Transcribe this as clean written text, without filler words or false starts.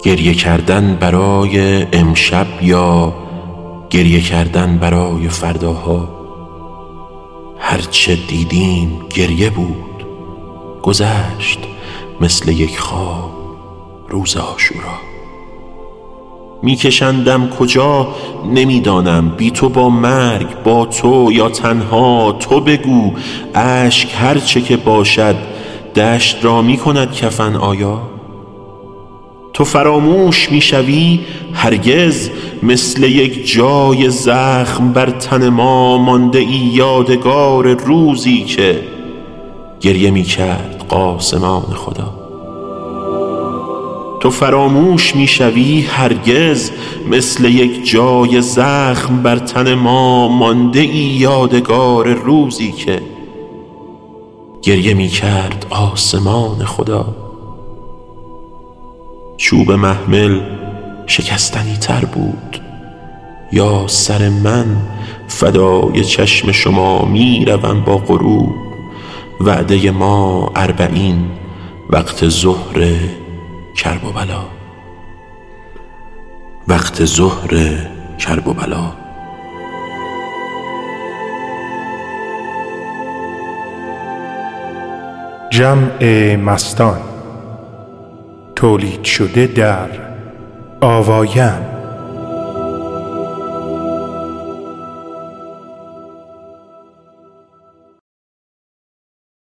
گریه کردن برای امشب یا گریه کردن برای فرداها. هرچه دیدیم گریه بود، گذشت مثل یک خواب روز عاشورا. میکشندم کجا نمیدانم، بی تو با مرگ، با تو یا تنها. تو بگو اشک هرچه که باشد دشت را میکند کفن آیا؟ تو فراموش میشوی هرگز، مثل یک جای زخم بر تن ما مانده ای یادگار روزی که گریه میکرد قاسمان خدا. تو فراموش میشوی هرگز، مثل یک جای زخم بر تن ما مانده ای یادگار روزی که گریه میکرد آسمان خدا. چوب محمل شکستنی تر بود، یا سر من فدای چشم شما میروم با غروب. وعده ما 40 وقت ظهر کرب و بلا، وقت ظهر کرب و بلا. جمع مستان تولید شده در آوایم.